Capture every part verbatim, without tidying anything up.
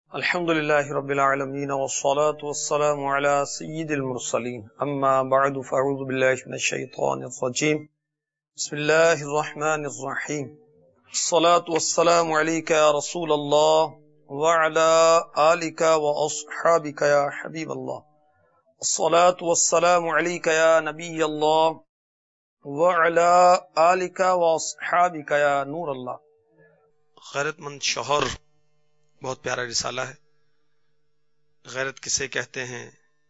الحمد لله رب العالمين والصلاة والسلام على سيد المرسلين أما بعد فأعوذ بالله من الشيطان الرجيم بسم الله الرحمن الرحيم الصلاة والسلام عليك يا رسول الله وعلى آلك وأصحابك يا حبيب الله الصلاة والسلام عليك يا نبي الله وعلى آلك وأصحابك يا نور الله. غیرت مند شوہر بہت پیارا رسالہ ہے. غیرت کسے کہتے ہیں،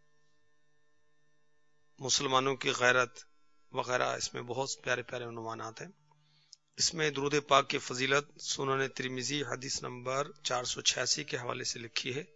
مسلمانوں کی غیرت وغیرہ، اس میں بہت پیارے پیارے عنوانات ہیں. اس میں درود پاک کی فضیلت سنن ترمذی حدیث نمبر چار سو چھیاسی کے حوالے سے لکھی ہے.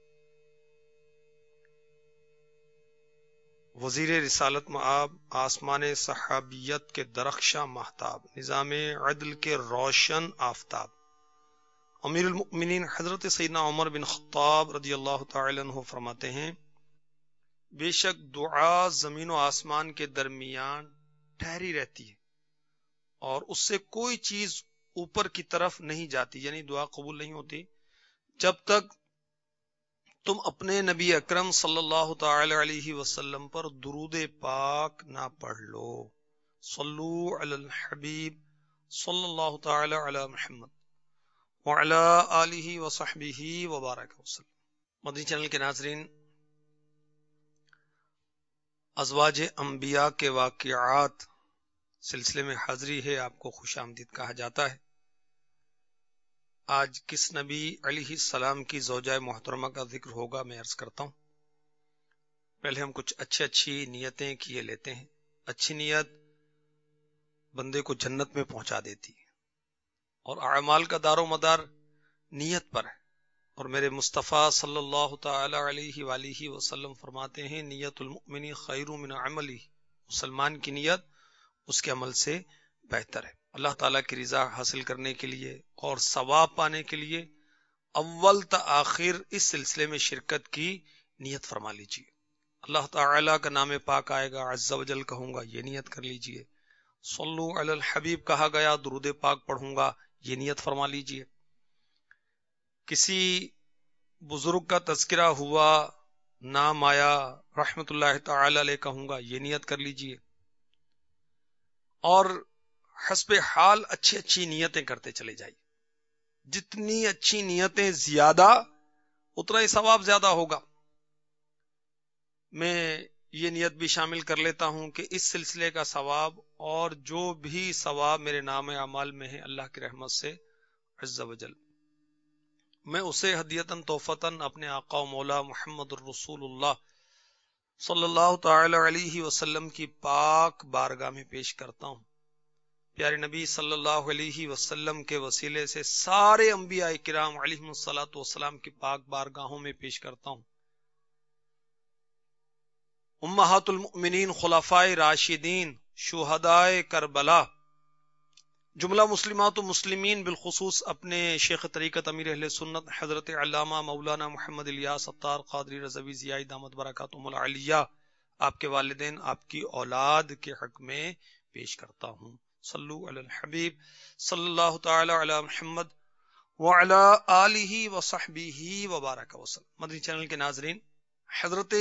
وزیر رسالت مآب، آسمان صحابیت کے درخشاں ماہتاب، نظام عدل کے روشن آفتاب، امیر المؤمنین حضرت سیدنا عمر بن خطاب رضی اللہ تعالی عنہ فرماتے ہیں، بے شک دعا زمین و آسمان کے درمیان ٹھہری رہتی ہے اور اس سے کوئی چیز اوپر کی طرف نہیں جاتی، یعنی دعا قبول نہیں ہوتی جب تک تم اپنے نبی اکرم صلی اللہ تعالی علیہ وسلم پر درود پاک نہ پڑھ لو. صلو علی الحبیب صلی اللہ تعالی علی محمد وعلی آلہ وصحبہ وبارک وسلم. مدنی چینل کے ناظرین، ازواج انبیاء کے واقعات سلسلے میں حاضری ہے. آپ کو خوش آمدید کہا جاتا ہے. آج کس نبی علیہ السلام کی زوجہ محترمہ کا ذکر ہوگا، میں عرض کرتا ہوں. پہلے ہم کچھ اچھی اچھی نیتیں کیے لیتے ہیں. اچھی نیت بندے کو جنت میں پہنچا دیتی ہے اور اعمال کا دار و مدار نیت پر ہے. اور میرے مصطفیٰ صلی اللہ تعالی علیہ وآلہ وسلم فرماتے ہیں، نیت المؤمن خیر من عملی، مسلمان کی نیت اس کے عمل سے بہتر ہے. اللہ تعالیٰ کی رضا حاصل کرنے کے لیے اور ثواب پانے کے لیے اول تا آخر اس سلسلے میں شرکت کی نیت فرما لیجیے. اللہ تعالیٰ کا نام پاک آئے گا، عز و جل کہوں گا، یہ نیت کر لیجیے. صلو علی الحبیب کہا گیا، درود پاک پڑھوں گا، یہ نیت فرما لیجیے. کسی بزرگ کا تذکرہ ہوا، نام آیا، رحمت اللہ تعالی علیہ کہوں گا، یہ نیت کر لیجیے. اور حسب حال اچھی اچھی نیتیں کرتے چلے جائیے. جتنی اچھی نیتیں زیادہ اتنا ہی ثواب زیادہ ہوگا. میں یہ نیت بھی شامل کر لیتا ہوں کہ اس سلسلے کا ثواب اور جو بھی ثواب میرے نام اعمال میں ہے اللہ کی رحمت سے عز و جل، میں اسے ہدیتاً تحفتاً اپنے آقا و مولا محمد الرسول اللہ صلی اللہ تعالی علیہ وسلم کی پاک بارگاہ میں پیش کرتا ہوں. پیارے نبی صلی اللہ علیہ وسلم کے وسیلے سے سارے انبیاء کرام علیہم الصلاۃ والسلام کی پاک بارگاہوں میں پیش کرتا ہوں. امہات المؤمنین، خلفائے راشدین، شہدائے کربلا، جملہ مسلمات و مسلمین، بالخصوص اپنے شیخ طریقت امیر اہل سنت حضرت علامہ مولانا محمد الیاس ستار قادری رضوی ضیائی دامت برکاتہم العالیہ، آپ کے والدین، آپ کی اولاد کے حق میں پیش کرتا ہوں. صلو علی الحبیب صلی اللہ تعالی علی محمد وعلی آلہ وصحبہ وبارک وسلم. مدنی چینل کے ناظرین، حضرت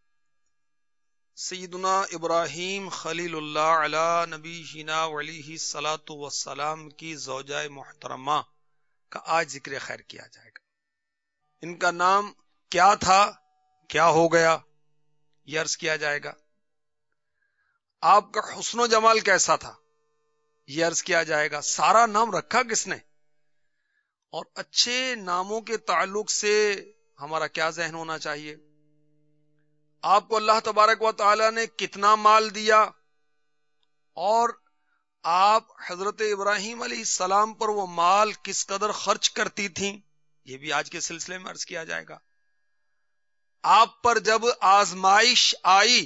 سیدنا ابراہیم خلیل اللہ علی نبینا علیہ الصلاۃ والسلام کی زوجہ محترمہ کا آج ذکر خیر کیا جائے گا. ان کا نام کیا تھا، کیا ہو گیا، یہ عرض کیا جائے گا. آپ کا حسن و جمال کیسا تھا، یہ عرض کیا جائے گا. سارا نام رکھا کس نے، اور اچھے ناموں کے تعلق سے ہمارا کیا ذہن ہونا چاہیے. آپ کو اللہ تبارک و تعالی نے کتنا مال دیا، اور آپ حضرت ابراہیم علیہ السلام پر وہ مال کس قدر خرچ کرتی تھیں، یہ بھی آج کے سلسلے میں عرض کیا جائے گا. آپ پر جب آزمائش آئی،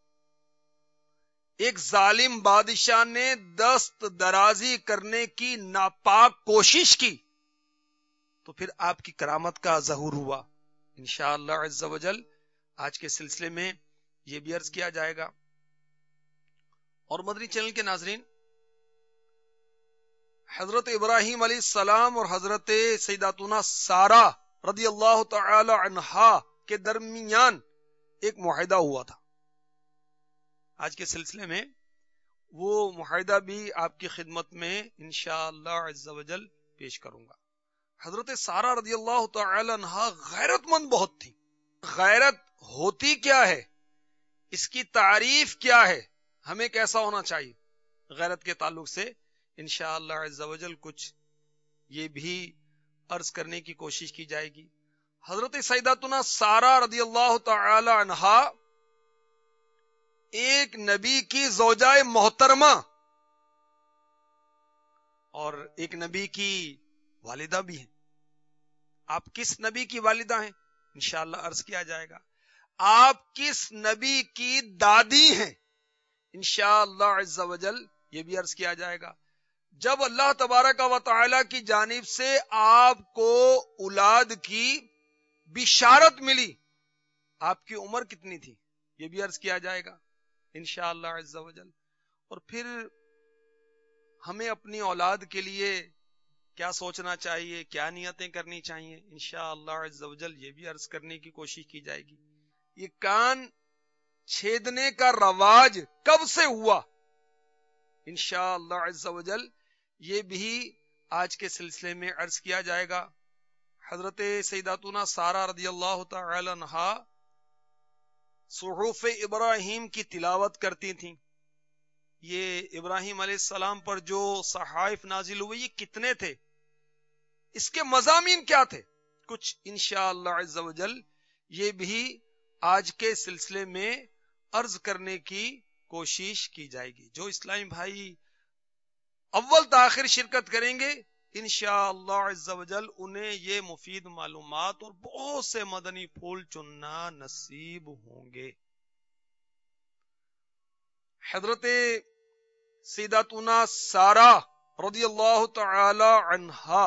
ایک ظالم بادشاہ نے دست درازی کرنے کی ناپاک کوشش کی، تو پھر آپ کی کرامت کا ظہور ہوا. انشاءاللہ عز و جل آج کے سلسلے میں یہ بھی عرض کیا جائے گا. اور مدنی چینل کے ناظرین، حضرت ابراہیم علیہ السلام اور حضرت سیداتنا سارہ رضی اللہ تعالی عنہا کے درمیان ایک معاہدہ ہوا تھا. آج کے سلسلے میں وہ معاہدہ بھی آپ کی خدمت میں انشاءاللہ عز و جل پیش کروں گا. حضرت سارہ رضی اللہ تعالی عنہا غیرت مند بہت تھی. غیرت ہوتی کیا ہے، اس کی تعریف کیا ہے، ہمیں کیسا ہونا چاہیے، غیرت کے تعلق سے انشاءاللہ عز و جل کچھ یہ بھی عرض کرنے کی کوشش کی جائے گی. حضرت سیداتنا سارہ رضی اللہ تعالی عنہا ایک نبی کی زوجہ محترمہ اور ایک نبی کی والدہ بھی ہیں. آپ کس نبی کی والدہ ہیں انشاءاللہ عرض کیا جائے گا. آپ کس نبی کی دادی ہیں انشاءاللہ عز و جل یہ بھی عرض کیا جائے گا. جب اللہ تبارک و تعالی کی جانب سے آپ کو اولاد کی بشارت ملی، آپ کی عمر کتنی تھی یہ بھی عرض کیا جائے گا انشاءاللہ عز و جل. اور پھر ہمیں اپنی اولاد کے لیے کیا سوچنا چاہیے، کیا نیتیں کرنی چاہیے انشاءاللہ عز و جل یہ بھی عرض کرنے کی کوشش کی جائے گی. یہ کان چھیدنے کا رواج کب سے ہوا انشاءاللہ عز و جل یہ بھی آج کے سلسلے میں عرض کیا جائے گا. حضرت سیداتنا سارہ رضی اللہ تعالی عنہا صحف ابراہیم کی تلاوت کرتی تھیں. یہ ابراہیم علیہ السلام پر جو صحائف نازل ہوئے یہ کتنے تھے، اس کے مضامین کیا تھے، کچھ انشاءاللہ عز و جل یہ بھی آج کے سلسلے میں عرض کرنے کی کوشش کی جائے گی. جو اسلامی بھائی اول تاخیر شرکت کریں گے انشاءاللہ عز و جل انہیں یہ مفید معلومات اور بہت سے مدنی پھول چننا نصیب ہوں گے. حضرت سیداتنا سارہ رضی اللہ تعالی عنہا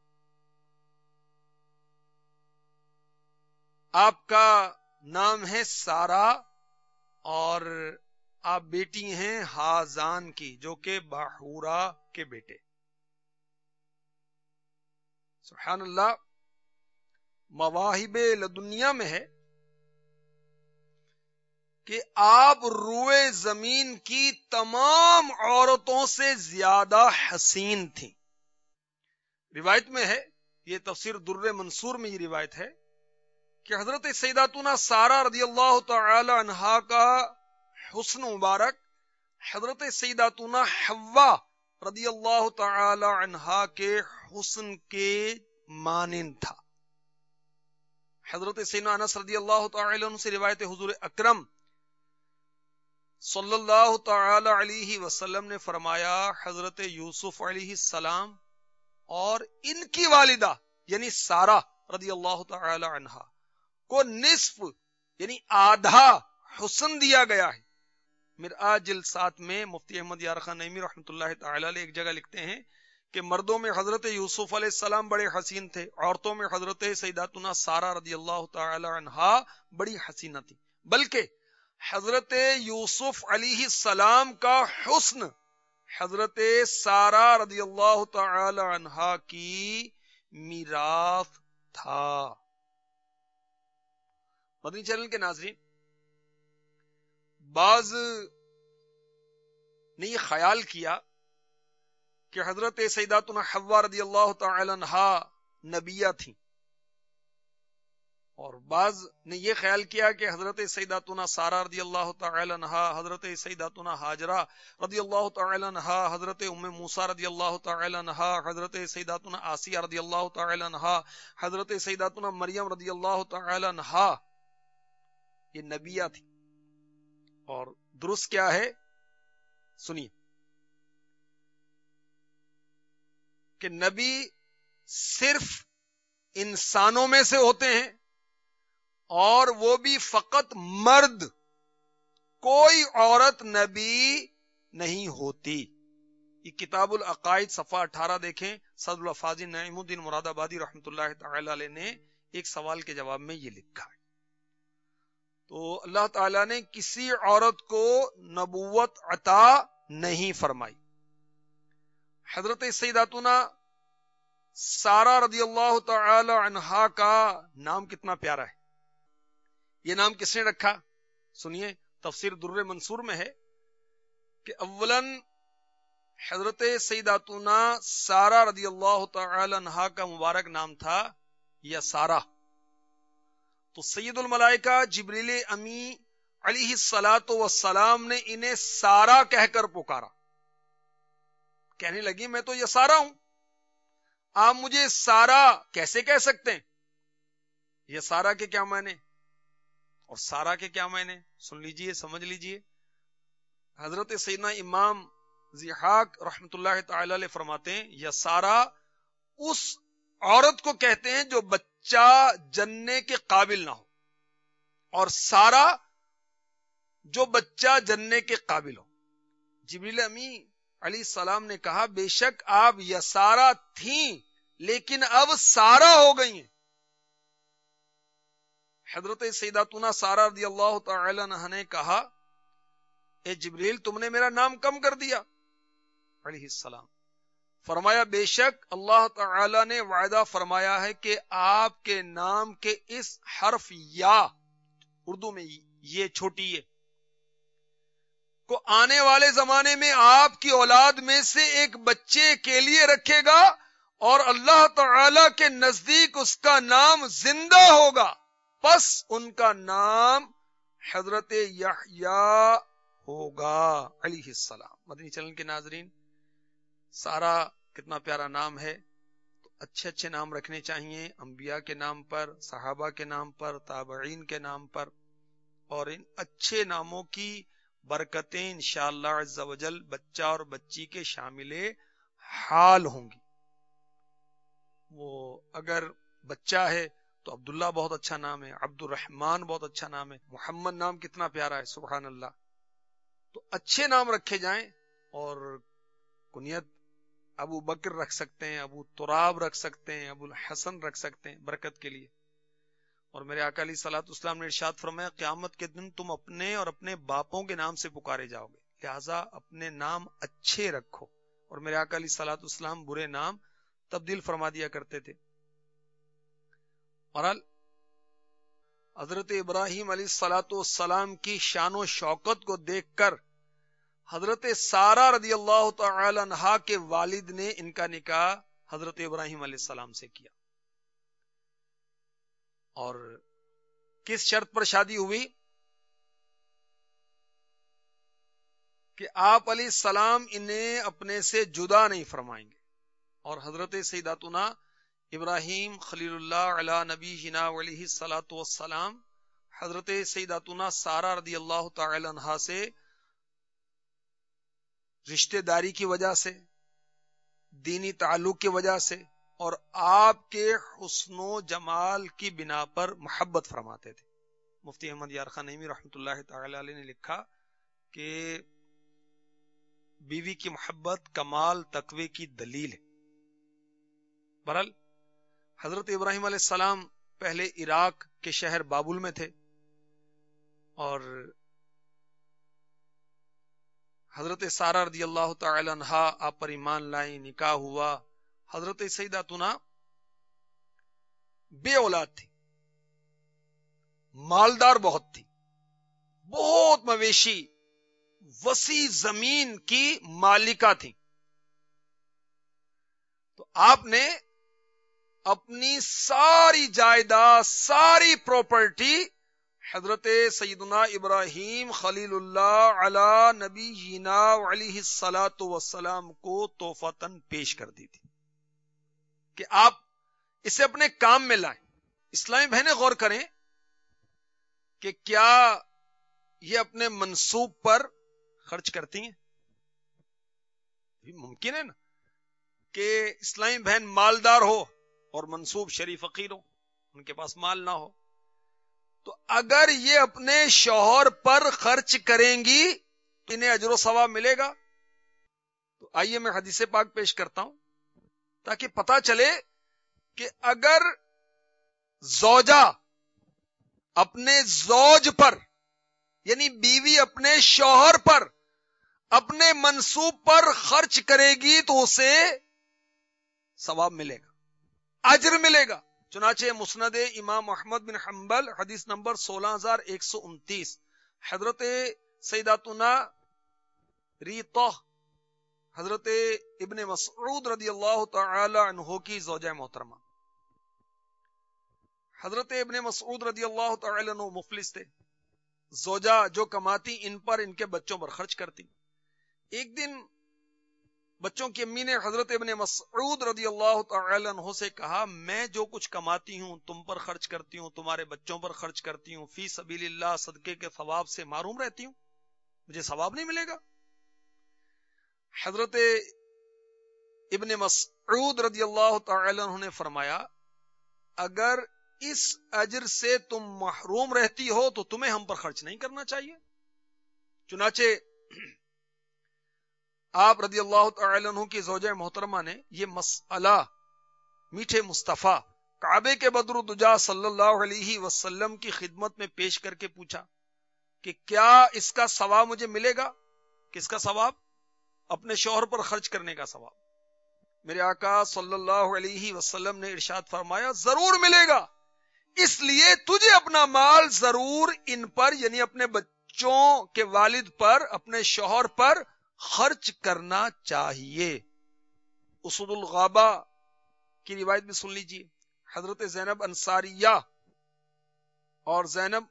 آپ کا نام ہے سارہ اور آپ بیٹی ہیں ہازان کی جو کہ باحورہ کے بیٹے. سبحان اللہ. مواہب لدنیا میں ہے کہ آپ روئے زمین کی تمام عورتوں سے زیادہ حسین تھیں. روایت میں ہے، یہ تفسیر در منصور میں یہ روایت ہے کہ حضرت سیداتنا سارہ رضی اللہ تعالی عنہا کا حسن مبارک حضرت سیداتنا حوا رضی اللہ تعالی عنہا کے حسن کے مانند تھا. حضرت سیدنا انس رضی اللہ تعالی عنہ سے روایت حضور اکرم صلی اللہ تعالی علیہ وسلم نے فرمایا حضرت یوسف علیہ السلام اور ان کی والدہ یعنی سارہ رضی اللہ تعالی عنہا کو نصف یعنی آدھا حسن دیا گیا ہے. مرآت جلد سات میں مفتی احمد یار خان نعیمی رحمۃ اللہ تعالی علیہ ایک جگہ لکھتے ہیں کہ مردوں میں حضرت یوسف علیہ السلام بڑے حسین تھے، عورتوں میں حضرت سیداتنا سارہ رضی اللہ تعالی عنہا بڑی حسینہ تھی، بلکہ حضرت یوسف علیہ السلام کا حسن حضرت سارہ رضی اللہ تعالی عنہا کی میراث تھا. مدنی چینل کے ناظرین، بعض نے یہ خیال کیا کہ حضرت سیداتنا حوا رضی اللہ تعالی عنہا نبیہ تھیں، اور بعض نے یہ خیال کیا کہ حضرت سیداتنا سارہ رضی اللہ تعالی عنہا، حضرت سیداتنا ہاجرہ رضی اللہ تعالی عنہا، حضرت ام موسیٰ رضی اللہ تعالی عنہا، حضرت سیداتنا آسیہ رضی اللہ تعالی عنہا، حضرت سیداتنا مریم رضی اللہ تعالی عنہا یہ نبیہ تھی. اور درست کیا ہے سنیے کہ نبی صرف انسانوں میں سے ہوتے ہیں اور وہ بھی فقط مرد، کوئی عورت نبی نہیں ہوتی. یہ کتاب العقائد صفحہ اٹھارہ دیکھیں، صدر الفاظ نعیم الدین مراد آبادی رحمۃ اللہ تعالی علیہ نے ایک سوال کے جواب میں یہ لکھا ہے. تو اللہ تعالیٰ نے کسی عورت کو نبوت عطا نہیں فرمائی. حضرت سیداتنا سارا رضی اللہ تعالی عنہا کا نام کتنا پیارا ہے. یہ نام کس نے رکھا؟ سنیے، تفسیر در منصور میں ہے کہ اولاً حضرت سیداتنا سارا رضی اللہ تعالی عنہا کا مبارک نام تھا یا سارا. تو سید الملائکہ جبریل امی علیہ الصلاۃ والسلام نے انہیں سارا کہہ کر پکارا. کہنے لگی میں تو یہ سارا ہوں، آپ مجھے سارا کیسے کہہ سکتے ہیں؟ یہ سارا کے کیا معنی اور سارا کے کیا معنی سن لیجئے، سمجھ لیجئے. حضرت سیدنا امام ضحاک رحمت اللہ تعالی علیہ فرماتے ہیں یا سارا اس عورت کو کہتے ہیں جو بچہ جننے کے قابل نہ ہو، اور سارا جو بچہ جننے کے قابل ہو. جبریل امی علیہ السلام نے کہا بے شک آپ یسارا تھیں لیکن اب سارا ہو گئی ہیں. حضرت سیداتنا سارا رضی اللہ تعالی عنہا نے کہا اے جبریل تم نے میرا نام کم کر دیا. علیہ السلام فرمایا بے شک اللہ تعالی نے وعدہ فرمایا ہے کہ آپ کے نام کے اس حرف یا، اردو میں یہ چھوٹی ہے، کو آنے والے زمانے میں آپ کی اولاد میں سے ایک بچے کے لیے رکھے گا اور اللہ تعالی کے نزدیک اس کا نام زندہ ہوگا، پس ان کا نام حضرت یحییٰ ہوگا علیہ السلام. مدنی چینل کے ناظرین، سارا کتنا پیارا نام ہے. تو اچھے اچھے نام رکھنے چاہیے، انبیاء کے نام پر، صحابہ کے نام پر، تابعین کے نام پر، اور ان اچھے ناموں کی برکتیں انشاءاللہ عز و جل بچہ اور بچی کے شامل حال ہوں گی. وہ اگر بچہ ہے تو عبداللہ بہت اچھا نام ہے، عبد الرحمن بہت اچھا نام ہے، محمد نام کتنا پیارا ہے، سبحان اللہ. تو اچھے نام رکھے جائیں، اور کنیت ابو بکر رکھ سکتے ہیں، ابو تراب رکھ سکتے ہیں، ابو الحسن رکھ سکتے ہیں برکت کے لیے. اور میرے آقا علیہ الصلوۃ والسلام نے ارشاد فرمایا قیامت کے دن تم اپنے اور اپنے باپوں کے نام سے پکارے جاؤ گے، لہذا اپنے نام اچھے رکھو. اور میرے آقا علیہ الصلوۃ والسلام برے نام تبدیل فرما دیا کرتے تھے. اور حضرت ابراہیم علیہ الصلوۃ والسلام کی شان و شوکت کو دیکھ کر حضرت سارا رضی اللہ تعالی عنہا کے والد نے ان کا نکاح حضرت ابراہیم علیہ السلام سے کیا. اور کس شرط پر شادی ہوئی؟ کہ آپ علیہ السلام انہیں اپنے سے جدا نہیں فرمائیں گے. اور حضرت سیداتنا ابراہیم خلیل اللہ علی نبی جنا علیہ الصلوۃ والسلام حضرت سیداتنا سارا رضی اللہ تعالی عنہا سے رشتہ داری کی وجہ سے، دینی تعلق کی وجہ سے، اور آپ کے حسن و جمال کی بنا پر محبت فرماتے تھے. مفتی احمد یار خان نعیمی رحمۃ اللہ تعالی علیہ نے لکھا کہ بیوی کی محبت کمال تقوی کی دلیل ہے. بہرحال حضرت ابراہیم علیہ السلام پہلے عراق کے شہر بابل میں تھے، اور حضرت سارا رضی اللہ تعالی عنہا آپ پر ایمان لائیں، نکاح ہوا. حضرت سیداتنا بے اولاد تھی، مالدار بہت تھی، بہت مویشی، وسیع زمین کی مالکہ تھی. تو آپ نے اپنی ساری جائیداد، ساری پراپرٹی حضرت سیدنا ابراہیم خلیل اللہ علی نبی جینا علیہ الصلوۃ والسلام کو تحفتاً پیش کر دی تھی کہ آپ اسے اپنے کام میں لائیں. اسلامی بہنیں غور کریں کہ کیا یہ اپنے منصوب پر خرچ کرتی ہیں؟ ممکن ہے نا کہ اسلامی بہن مالدار ہو اور منصوب شریف فقیر ہو، ان کے پاس مال نہ ہو. تو اگر یہ اپنے شوہر پر خرچ کریں گی تو انہیں اجر و ثواب ملے گا. تو آئیے میں حدیث پاک پیش کرتا ہوں تاکہ پتہ چلے کہ اگر زوجہ اپنے زوج پر، یعنی بیوی اپنے شوہر پر اپنے منصوب پر خرچ کرے گی تو اسے ثواب ملے گا. اجر ملے گا. چنانچہ مسند امام احمد بن حنبل حدیث نمبر سولہ ہزار ایک سو انتیس، حضرت سیداتنا ریطہ حضرت ابن مسعود رضی اللہ تعالی عنہ کی زوجہ محترمہ. حضرت ابن مسعود رضی اللہ تعالی عنہ مفلس تھے. زوجہ جو کماتی ان پر ان کے بچوں پر خرچ کرتی. ایک دن بچوں کی امی نے حضرت ابن مسعود رضی اللہ تعالی عنہ سے کہا میں جو کچھ کماتی ہوں تم پر خرچ کرتی ہوں، تمہارے بچوں پر خرچ کرتی ہوں، فی سبیل اللہ صدقے کے ثواب سے محروم رہتی ہوں، مجھے ثواب نہیں ملے گا؟ حضرت ابن مسعود رضی اللہ تعالی عنہ نے فرمایا اگر اس اجر سے تم محروم رہتی ہو تو تمہیں ہم پر خرچ نہیں کرنا چاہیے. چنانچہ آپ رضی اللہ تعالی عنہ کی زوجہ محترمہ نے یہ مسئلہ میٹھے مصطفیٰ کعبے کے بدر الدجا صلی اللہ علیہ وسلم کی خدمت میں پیش کر کے پوچھا کہ کیا اس کا ثواب مجھے ملے گا؟ کس کا ثواب؟ اپنے شوہر پر خرچ کرنے کا ثواب. میرے آقا صلی اللہ علیہ وسلم نے ارشاد فرمایا ضرور ملے گا، اس لیے تجھے اپنا مال ضرور ان پر یعنی اپنے بچوں کے والد پر، اپنے شوہر پر خرچ کرنا چاہیے. اسود الغابہ کی روایت بھی سن لیجیے. حضرت زینب انصاریہ اور زینب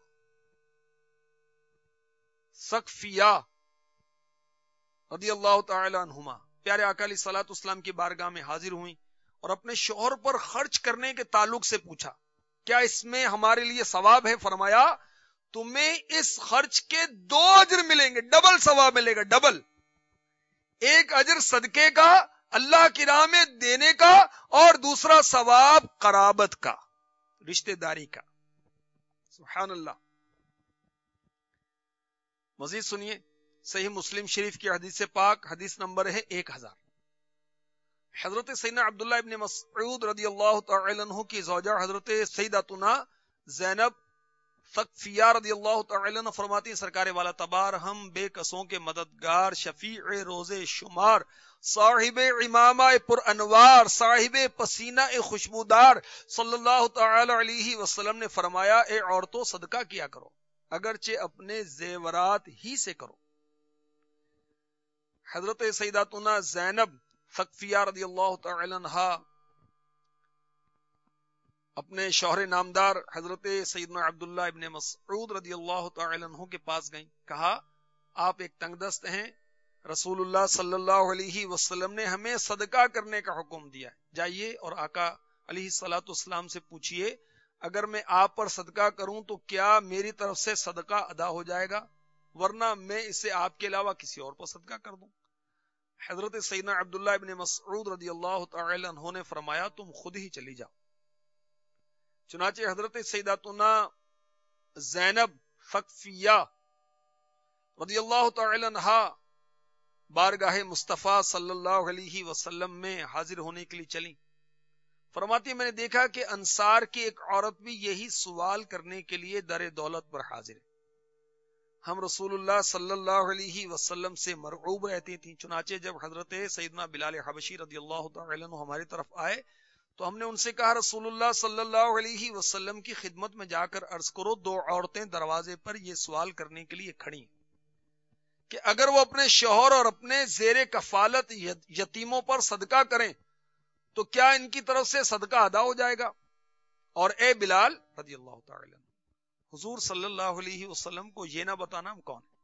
ثقفیہ رضی اللہ تعالی عنہما پیارے آقا علیہ الصلوۃ والسلام کی بارگاہ میں حاضر ہوئیں اور اپنے شوہر پر خرچ کرنے کے تعلق سے پوچھا کیا اس میں ہمارے لیے ثواب ہے؟ فرمایا تمہیں اس خرچ کے دو اجر ملیں گے، ڈبل ثواب ملے گا، ڈبل. ایک اجر صدقے کا، اللہ کی راہ میں دینے کا، اور دوسرا ثواب قرابت کا، رشتہ داری کا. سبحان اللہ. مزید سنیے صحیح مسلم شریف کی حدیث پاک، حدیث نمبر ہے ایک ہزار. حضرت سیدنا عبداللہ ابن مسعود رضی اللہ تعالی عنہ کی زوجہ حضرت سیداتنا زینب ثقفیہ رضی اللہ تعالی عنہ فرماتی ہیں سرکار والا تبار ہم بے کسوں کے مددگار، شفیع روز شمار، صاحب امامہ پر انوار، صاحب پسینہ خوشبودار صلی اللہ تعالی علیہ وسلم نے فرمایا اے عورتوں صدقہ کیا کرو اگرچہ اپنے زیورات ہی سے کرو. حضرت سیداتنا زینب ثقفیہ رضی اللہ تعالی عنہا اپنے شوہر نامدار حضرت سیدنا عبداللہ ابن مسعود رضی اللہ تعالی عنہ کے پاس گئیں. کہا آپ ایک تنگ دست ہیں، رسول اللہ صلی اللہ علیہ وسلم نے ہمیں صدقہ کرنے کا حکم دیا ہے، جائیے اور آقا علیہ الصلوۃ والسلام سے پوچھئے اگر میں آپ پر صدقہ کروں تو کیا میری طرف سے صدقہ ادا ہو جائے گا، ورنہ میں اسے آپ کے علاوہ کسی اور پر صدقہ کر دوں. حضرت سیدنا عبداللہ ابن مسعود رضی اللہ تعالی عنہ نے فرمایا تم خود ہی چلی جاؤ. چنانچہ حضرت سیداتنا زینب ثقفیہ رضی اللہ تعالی عنہا بارگاہ مصطفیٰ صلی اللہ علیہ وسلم میں حاضر ہونے کے لیے چلی. فرماتی میں نے دیکھا کہ انصار کی ایک عورت بھی یہی سوال کرنے کے لیے در دولت پر حاضر ہے. ہم رسول اللہ صلی اللہ علیہ وسلم سے مرعوب رہتی تھیں. چنانچہ جب حضرت سیدنا بلال حبشی رضی اللہ تعالی عنہ ہماری طرف آئے تو ہم نے ان سے کہا رسول اللہ صلی اللہ علیہ وسلم کی خدمت میں جا کر عرض کرو دو عورتیں دروازے پر یہ سوال کرنے کے لیے کھڑی کہ اگر وہ اپنے شوہر اور اپنے زیر کفالت یتیموں پر صدقہ کریں تو کیا ان کی طرف سے صدقہ ادا ہو جائے گا؟ اور اے بلال رضی اللہ تعالی عنہ حضور صلی اللہ علیہ وسلم کو یہ نہ بتانا ہم کون ہے.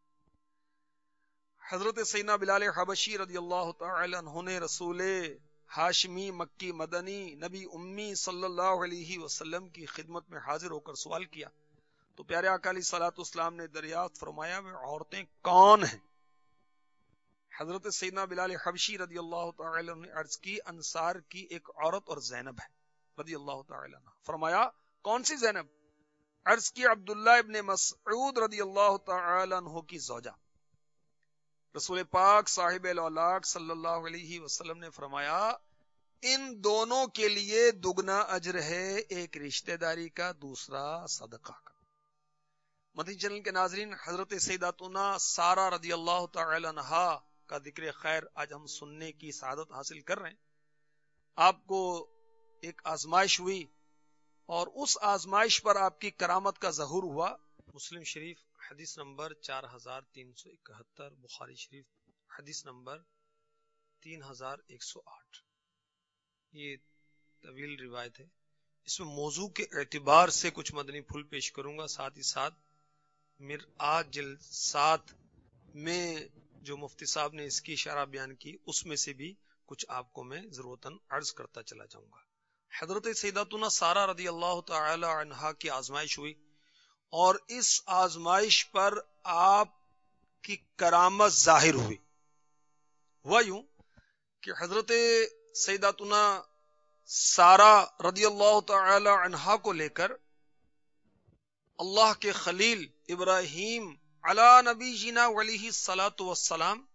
حضرت سیدنا بلال حبشی رضی اللہ تعالی عنہ نے رسول ہاشمی مکی مدنی نبی امی صلی اللہ علیہ وسلم کی خدمت میں حاضر ہو کر سوال کیا تو پیارے آقا علیہ الصلوۃ والسلام نے دریافت فرمایا وہ عورتیں کون ہیں؟ حضرت سیدنا بلال حبشی رضی اللہ تعالی عنہ نے عرض کی انصار کی ایک عورت اور زینب ہے رضی اللہ تعالی عنہ. فرمایا کون سی زینب؟ عرض کی عبداللہ ابن مسعود رضی اللہ تعالی عنہ کی زوجہ. رسول پاک صاحب الاولاق صلی اللہ علیہ وسلم نے فرمایا ان دونوں کے لیے دگنا اجر ہے، ایک رشتہ داری کا، دوسرا صدقہ کا. مدنی چینل کے ناظرین، حضرت سیداتنا سارہ رضی اللہ تعالی عنہا کا ذکر خیر آج ہم سننے کی سعادت حاصل کر رہے ہیں. آپ کو ایک آزمائش ہوئی اور اس آزمائش پر آپ کی کرامت کا ظہور ہوا. مسلم شریف حدیث نمبر چار ہزار تین سو اکہتر، بخاری شریف حدیث نمبر تین ہزار ایک سو آٹھ. یہ طویل روایت ہے. اس میں موضوع کے اعتبار سے کچھ مدنی پھول پیش کروں گا، ساتھ ہی ساتھ مرآت جلسات میں جو مفتی صاحب نے اس کی شرح بیان کی اس میں سے بھی کچھ آپ کو میں ضرورتاً عرض کرتا چلا جاؤں گا. حضرت سیداتنا سارہ رضی اللہ تعالی عنہا کی آزمائش ہوئی اور اس آزمائش پر آپ کی کرامت ظاہر ہوئی. ہوا یوں کہ حضرت سیداتنا سارہ رضی اللہ تعالی عنہا کو لے کر اللہ کے خلیل ابراہیم علی نبی جینا علیہ الصلاۃ والسلام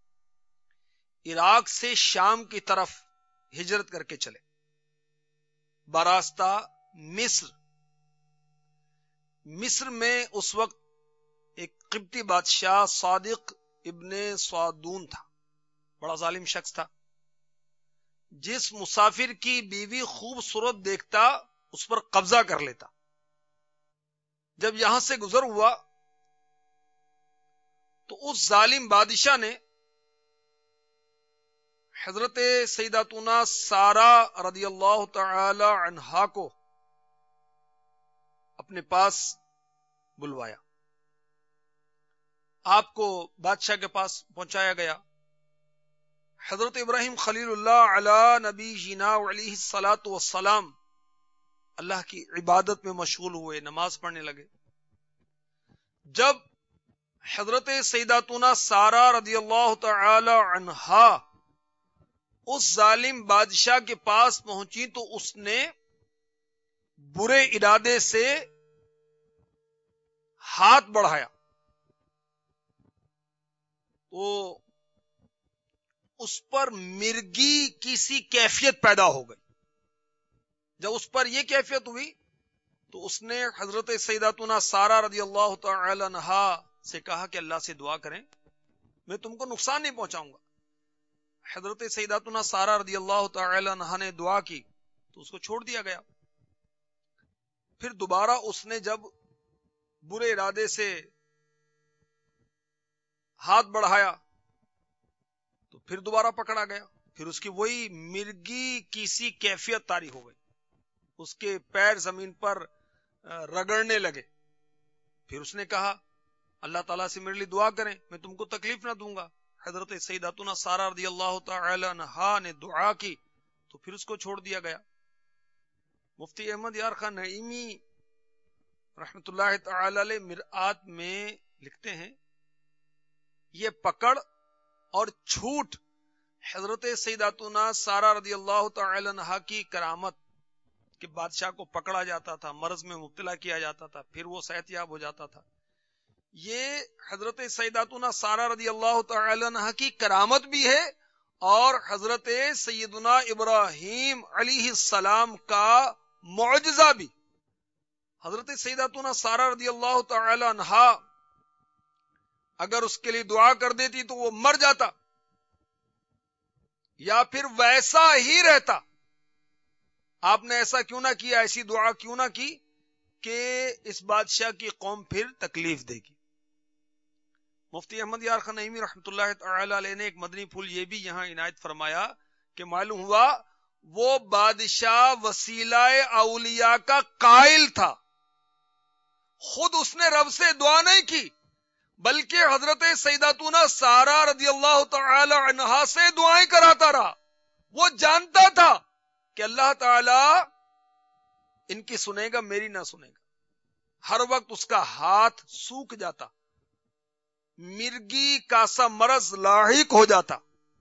عراق سے شام کی طرف ہجرت کر کے چلے براستہ مصر. مصر میں اس وقت ایک قبطی بادشاہ صادق ابن صادون تھا، بڑا ظالم شخص تھا. جس مسافر کی بیوی خوبصورت دیکھتا اس پر قبضہ کر لیتا. جب یہاں سے گزر ہوا تو اس ظالم بادشاہ نے حضرت سیداتنا سارہ رضی اللہ تعالی عنہا کو اپنے پاس بلوایا. آپ کو بادشاہ کے پاس پہنچایا گیا. حضرت ابراہیم خلیل اللہ علی نبی جینا علیہ الصلاۃ والسلام اللہ کی عبادت میں مشغول ہوئے، نماز پڑھنے لگے. جب حضرت سیداتنا سارہ رضی اللہ تعالی عنہا اس ظالم بادشاہ کے پاس پہنچی تو اس نے برے ارادے سے ہاتھ بڑھایا تو اس پر مرگی کی سی کیفیت پیدا ہو گئی. جب اس پر یہ کیفیت ہوئی تو اس نے حضرت سیداتنا سارہ رضی اللہ تعالی عنہا سے کہا کہ اللہ سے دعا کریں، میں تم کو نقصان نہیں پہنچاؤں گا. حضرت سیداتنا سارہ رضی اللہ تعالی عنہا نے دعا کی تو اس کو چھوڑ دیا گیا. پھر دوبارہ اس نے جب برے ارادے سے ہاتھ بڑھایا تو پھر دوبارہ پکڑا گیا. پھر اس کی وہی مرگی کی سی کیفیت طاری ہو گئی. اس کے پیر زمین پر رگڑنے لگے. پھر اس نے کہا اللہ تعالیٰ سے میرے لیے دعا کریں، میں تم کو تکلیف نہ دوں گا. حضرت سیداتنا سارہ رضی اللہ تعالی عنہا نے دعا کی تو پھر اس کو چھوڑ دیا گیا. مفتی احمد یار خان نعیمی رحمت اللہ تعالی علیہ مرآت میں لکھتے ہیں یہ پکڑ اور چھوٹ حضرت سیداتنا سارہ رضی اللہ تعالی عنہا کی کرامت کہ بادشاہ کو پکڑا جاتا تھا، مرض میں مبتلا کیا جاتا تھا، پھر وہ صحت یاب ہو جاتا تھا. یہ حضرت سیداتنا سارہ رضی اللہ تعالی عنہا کی کرامت بھی ہے اور حضرت سیدنا ابراہیم علیہ السلام کا معجزہ بھی. حضرت سیداتنا سارہ رضی اللہ تعالی عنہا اگر اس کے لیے دعا کر دیتی تو وہ مر جاتا یا پھر ویسا ہی رہتا. آپ نے ایسا کیوں نہ کیا، ایسی دعا کیوں نہ کی کہ اس بادشاہ کی قوم پھر تکلیف دے گی. مفتی احمد یار خان نعیمی رحمت اللہ تعالی علیہ نے ایک مدنی پھول یہ بھی یہاں عنایت فرمایا کہ معلوم ہوا وہ بادشاہ وسیلہ اولیاء کا قائل تھا. خود اس نے رب سے دعا نہیں کی بلکہ حضرت سیداتنا سارہ رضی اللہ تعالی عنہا سے دعائیں کراتا رہا. وہ جانتا تھا کہ اللہ تعالی ان کی سنے گا، میری نہ سنے گا. ہر وقت اس کا ہاتھ سوکھ جاتا، مرگی کا سا مرض لاحق ہو جاتا.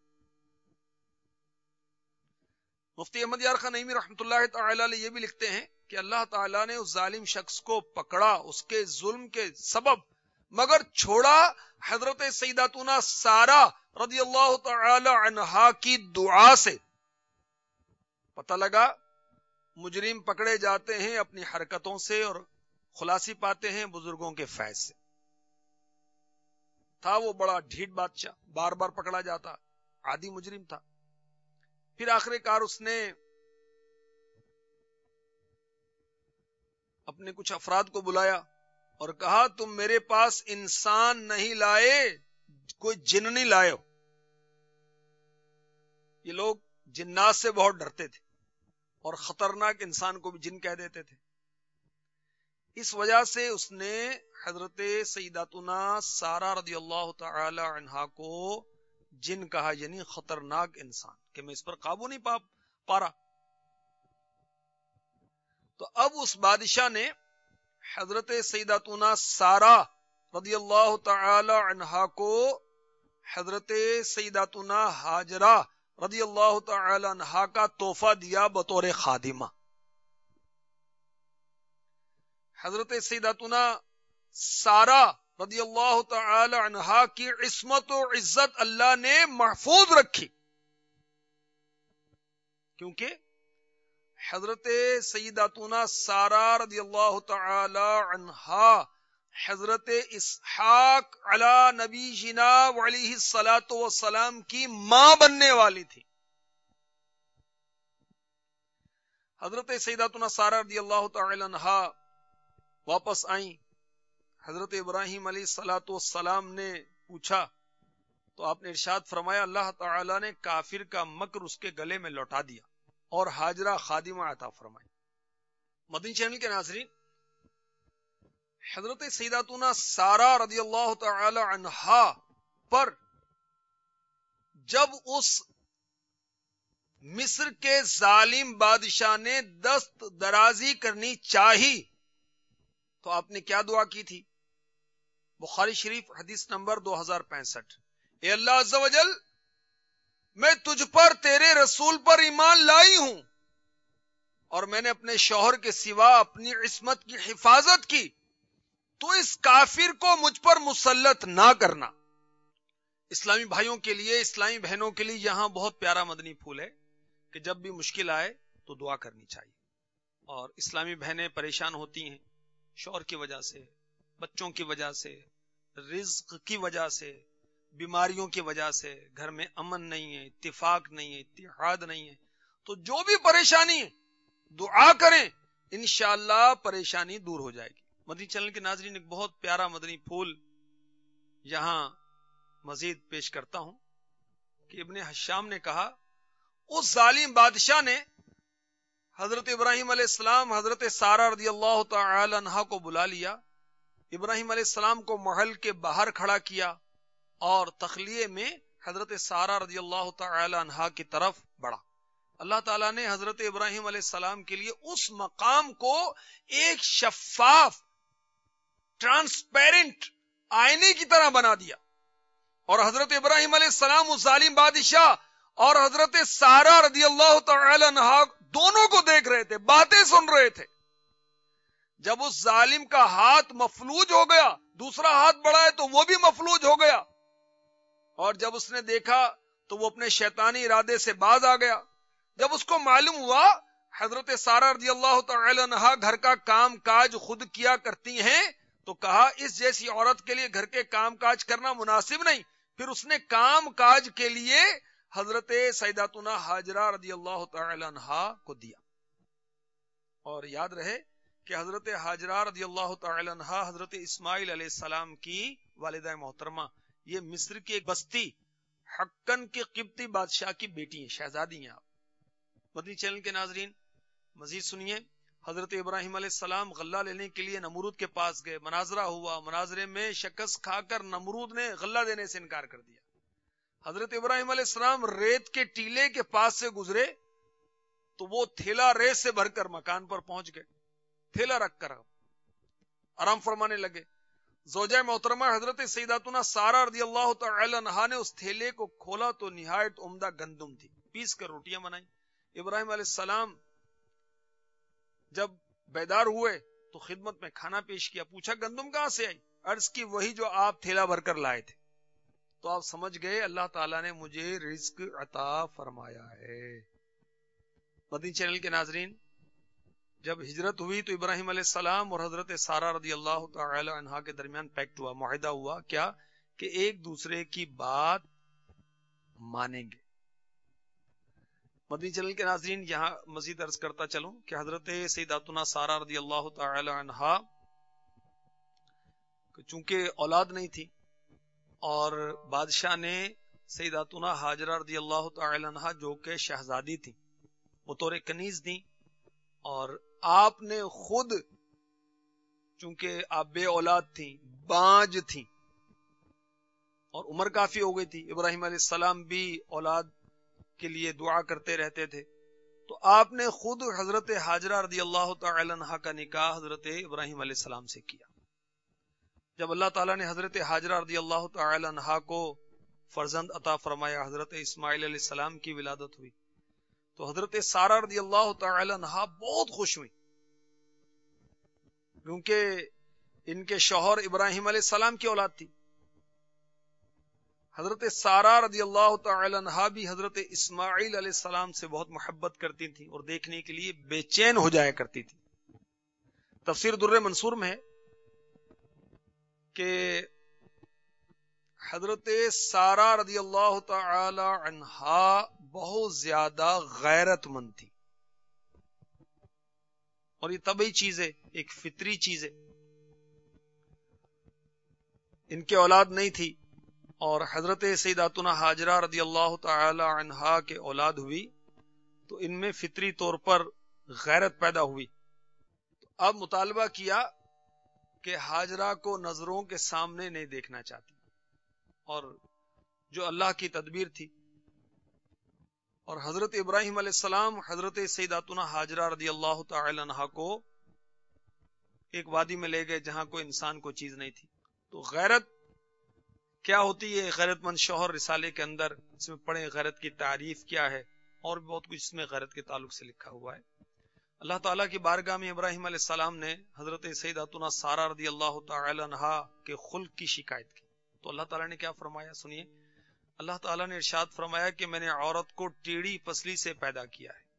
مفتی احمد یار خان نعیمی رحمت اللہ تعالی علیہ یہ بھی لکھتے ہیں کہ اللہ تعالیٰ نے اس ظالم شخص کو پکڑا اس کے ظلم کے سبب، مگر چھوڑا حضرت سیداتنا سارہ رضی اللہ تعالی عنہا کی دعا سے. پتہ لگا مجرم پکڑے جاتے ہیں اپنی حرکتوں سے اور خلاصی پاتے ہیں بزرگوں کے فیض سے. تھا وہ بڑا ڈھیٹ بادشاہ، بار بار پکڑا جاتا، عادی مجرم تھا. پھر آخر کار اس نے اپنے کچھ افراد کو بلایا اور کہا تم میرے پاس انسان نہیں لائے، کوئی جن نہیں لائے ہو۔ یہ لوگ جنات سے بہت ڈرتے تھے اور خطرناک انسان کو بھی جن کہہ دیتے تھے۔ اس وجہ سے اس نے حضرت سیداتنا سارہ رضی اللہ تعالی عنہا کو جن کہا، یعنی خطرناک انسان، کہ میں اس پر قابو نہیں پا پا رہا۔ تو اب اس بادشاہ نے حضرت سیداتنا سارہ رضی اللہ تعالی عنہا کو حضرت سیداتنا ہاجرہ رضی اللہ تعالی عنہا کا تحفہ دیا بطور خادمہ۔ حضرت سیداتنا سارہ رضی اللہ تعالی عنہا کی عصمت و عزت اللہ نے محفوظ رکھی، کیونکہ حضرت سیداتنا سارہ رضی اللہ تعالی عنہا حضرت اسحاق علی نبی جنا علیہ الصلاۃ والسلام کی ماں بننے والی تھی۔ حضرت سیداتنا سارہ رضی اللہ تعالی عنہا واپس آئیں، حضرت ابراہیم علیہ الصلاۃ والسلام نے پوچھا تو آپ نے ارشاد فرمایا اللہ تعالی نے کافر کا مکر اس کے گلے میں لوٹا دیا اور ہاجرہ خادمہ عطا فرمائی۔ مدنی چینل کے ناظرین، حضرت سیداتنا سارہ رضی اللہ تعالی عنہا پر جب اس مصر کے ظالم بادشاہ نے دست درازی کرنی چاہی تو آپ نے کیا دعا کی تھی؟ بخاری شریف حدیث نمبر دو ہزار پینسٹھ، اے اللہ عز و جل، میں تجھ پر تیرے رسول پر ایمان لائی ہوں اور میں نے اپنے شوہر کے سوا اپنی عصمت کی حفاظت کی، تو اس کافر کو مجھ پر مسلط نہ کرنا۔ اسلامی بھائیوں کے لیے، اسلامی بہنوں کے لیے یہاں بہت پیارا مدنی پھول ہے کہ جب بھی مشکل آئے تو دعا کرنی چاہیے۔ اور اسلامی بہنیں پریشان ہوتی ہیں شوہر کی وجہ سے، بچوں کی وجہ سے، رزق کی وجہ سے، بیماریوں کی وجہ سے، گھر میں امن نہیں ہے، اتفاق نہیں ہے، اتحاد نہیں ہے، تو جو بھی پریشانی ہے دعا کریں، انشاءاللہ پریشانی دور ہو جائے گی۔ مدنی چینل کے ناظرین، ایک بہت پیارا مدنی پھول یہاں مزید پیش کرتا ہوں کہ ابن حشام نے کہا اس ظالم بادشاہ نے حضرت ابراہیم علیہ السلام حضرت سارہ رضی اللہ تعالی عنہا کو بلا لیا، ابراہیم علیہ السلام کو محل کے باہر کھڑا کیا اور تخلیے میں حضرت سارہ رضی اللہ تعالی عنہا کی طرف بڑھا۔ اللہ تعالیٰ نے حضرت ابراہیم علیہ السلام کے لیے اس مقام کو ایک شفاف ٹرانسپیرنٹ آئینے کی طرح بنا دیا، اور حضرت ابراہیم علیہ السلام اس ظالم بادشاہ اور حضرت سارہ رضی اللہ تعالی عنہا دونوں کو دیکھ رہے تھے، باتیں سن رہے تھے۔ جب اس ظالم کا ہاتھ مفلوج ہو گیا، دوسرا ہاتھ بڑھائے تو وہ بھی مفلوج ہو گیا، اور جب اس نے دیکھا تو وہ اپنے شیطانی ارادے سے باز آ گیا۔ جب اس کو معلوم ہوا حضرت سارہ رضی اللہ تعالی عنہا گھر کا کام کاج خود کیا کرتی ہیں، تو کہا اس جیسی عورت کے لیے گھر کے کام کاج کرنا مناسب نہیں۔ پھر اس نے کام کاج کے لیے حضرت سیداتنا ہاجرہ رضی اللہ تعالی عنہا کو دیا۔ اور یاد رہے کہ حضرت ہاجرہ رضی اللہ تعالی عنہا حضرت اسماعیل علیہ السلام کی والدہ محترمہ، یہ مصر کی ایک بستی حکن کے قبطی بادشاہ کی بیٹی ہیں، شہزادی ہیں آپ۔ مدنی چینل کے ناظرین، مزید سنیے، حضرت ابراہیم علیہ السلام غلہ لینے کے لیے نمرود کے پاس گئے، مناظرہ ہوا، مناظرے میں شکست کھا کر نمرود نے غلہ دینے سے انکار کر دیا۔ حضرت ابراہیم علیہ السلام ریت کے ٹیلے کے پاس سے گزرے تو وہ تھیلا ریت سے بھر کر مکان پر پہنچ گئے، تھیلا رکھ کر آرام فرمانے لگے۔ زوجہ محترمہ حضرت سیداتنا سارہ رضی اللہ تعالی عنہا نے اس تھیلے کو کھولا تو نہایت عمدہ گندم تھی، پیس کر روٹیاں بنائیں۔ ابراہیم علیہ السلام جب بیدار ہوئے تو خدمت میں کھانا پیش کیا، پوچھا گندم کہاں سے آئی؟ عرض کی وہی جو آپ تھیلا بھر کر لائے تھے۔ تو آپ سمجھ گئے اللہ تعالیٰ نے مجھے رزق عطا فرمایا ہے۔ مدنی چینل کے ناظرین، جب ہجرت ہوئی تو ابراہیم علیہ السلام اور حضرت سارہ رضی اللہ تعالی عنہا کے درمیان پیکٹ ہوا، معاہدہ ہوا، کیا کہ ایک دوسرے کی بات مانیں گے۔ مدنی چینل کے ناظرین، یہاں مزید عرض کرتا چلوں کہ حضرت سیداتنا سارہ رضی اللہ تعالی عنہا چونکہ اولاد نہیں تھی اور بادشاہ نے سیداتنا ہاجرہ رضی اللہ تعالی عنہا جو کہ شہزادی تھی، بطور کنیز تھی، اور آپ نے خود چونکہ آپ بے اولاد تھیں، بانج تھیں اور عمر کافی ہو گئی تھی، ابراہیم علیہ السلام بھی اولاد کے لیے دعا کرتے رہتے تھے، تو آپ نے خود حضرت ہاجرہ رضی اللہ تعالی عنہا کا نکاح حضرت ابراہیم علیہ السلام سے کیا۔ جب اللہ تعالیٰ نے حضرت ہاجرہ رضی اللہ تعالی عنہا کو فرزند عطا فرمایا، حضرت اسماعیل علیہ السلام کی ولادت ہوئی، تو حضرت سارہ رضی اللہ تعالی عنہا بہت خوش ہوئی، کیونکہ ان کے شوہر ابراہیم علیہ السلام کی اولاد تھی۔ حضرت سارہ رضی اللہ تعالی عنہا بھی حضرت اسماعیل علیہ السلام سے بہت محبت کرتی تھی اور دیکھنے کے لیے بے چین ہو جایا کرتی تھی۔ تفسیر در منصور میں ہے کہ حضرت سارہ رضی اللہ تعالی عنہا بہت زیادہ غیرت مند تھی، اور یہ طبعی چیز ہے، ایک فطری چیز ہے۔ ان کے اولاد نہیں تھی اور حضرت سیداتنا ہاجرہ رضی اللہ تعالی عنہا کے اولاد ہوئی، تو ان میں فطری طور پر غیرت پیدا ہوئی۔ تو اب مطالبہ کیا کہ ہاجرہ کو نظروں کے سامنے نہیں دیکھنا چاہتی، اور جو اللہ کی تدبیر تھی، اور حضرت ابراہیم علیہ السلام حضرت سیداتنا ہاجرہ رضی اللہ تعالی عنہا کو ایک وادی میں لے گئے جہاں کوئی انسان کو چیز نہیں تھی۔ تو غیرت کیا ہوتی ہے، غیرت مند شوہر رسالے کے اندر اس میں پڑھیں غیرت کی تعریف کیا ہے، اور بہت کچھ اس میں غیرت کے تعلق سے لکھا ہوا ہے۔ اللہ تعالیٰ کی بارگاہ میں ابراہیم علیہ السلام نے حضرت سیداتنا سارہ رضی اللہ تعالی عنہا کے خلق کی شکایت کی، تو اللہ تعالیٰ نے کیا فرمایا سنیے۔ اللہ تعالیٰ نے ارشاد فرمایا کہ میں نے عورت کو ٹیڑھی پسلی سے پیدا کیا ہے،